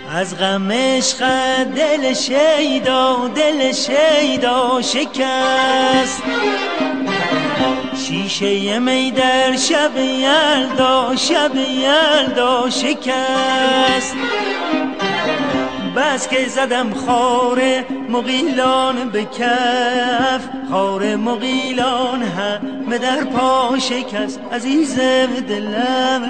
از غم عشق دل شیدا شکست، شیشه می در شب یلدا شکست. بس که زدم خار مغیلان به کف، خار مغیلان همه در پا شکست. عزیز دلم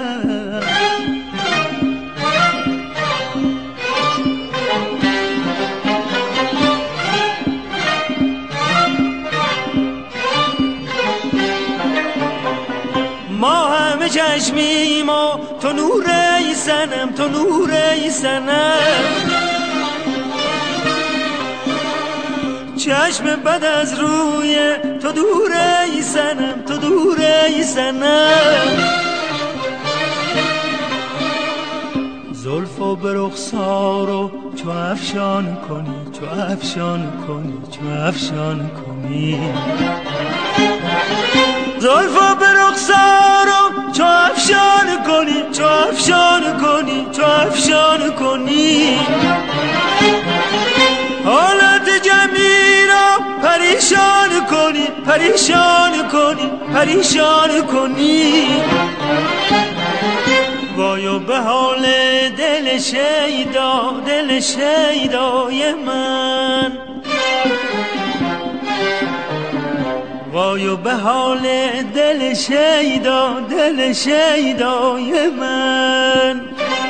ما همه چشمیم و تو نور ای صنم، تو نور ای صنم. چشم بد از روی تو دور ای صنم، تو دور ای صنم. زلف و به رخسار و چو افشان کنی، چو افشان کنی، چو افشان کنی. زلف و به رخسار و چو افشان کنی، چو افشان کنی، چو افشان کنی. حالت جمعی را پریشان کنی، پریشان کنی، پریشان کنی. وای به حال دل شیدای من، وای به حال دل شیدای من.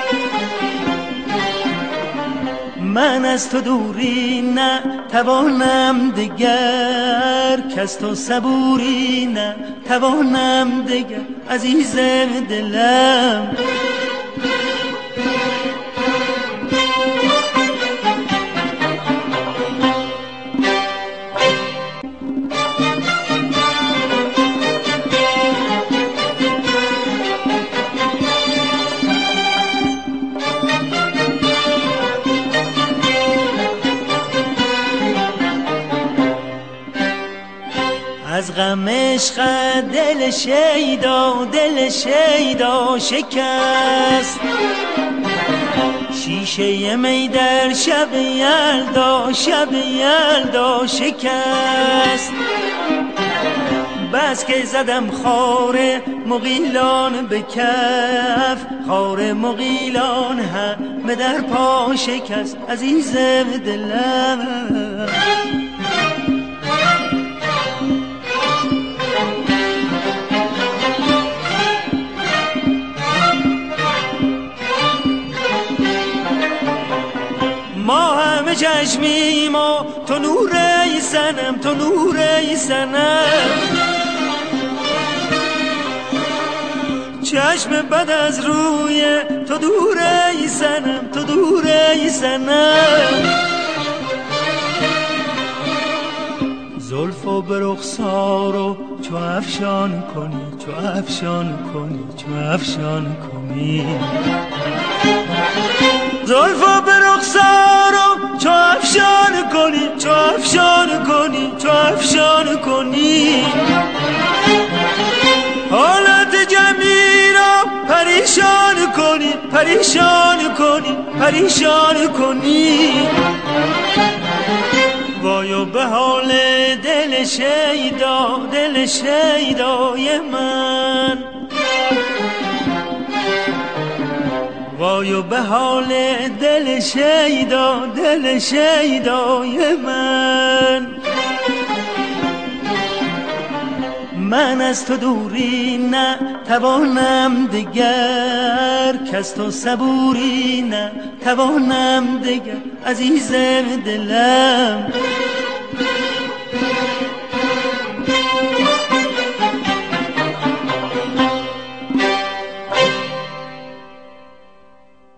من از تو دوری نه توانم دگر، کز تو صبوری نه توانم دگر. عزیز دلم از غم عشق دل شیدا شکست، شیشه می در شب یلدا شکست. بس که زدم خار مغیلان به کف، خار مغیلان همه در پا شکست. عزیز دلم ما همه چشمیم و تو نور ای صنم، تو نور ای صنم. چشم بد از روی تو دور ای صنم، تو دور ای صنم. زلف و به رخسار و چو افشان کنی، چو افشان کنی، چو افشان کنی. زلف و به رخسار و چو افشان کنی، چو افشان کنی، چو افشان کنی. حالت جمعی را پریشان کنی، پریشان کنی، پریشان کنی. وای به حال دل شیدای من، وای به حال دل شیدای من. من از تو دوری نه توانم دگر، کز تو صبوری نه توانم دگر. عزیز دلم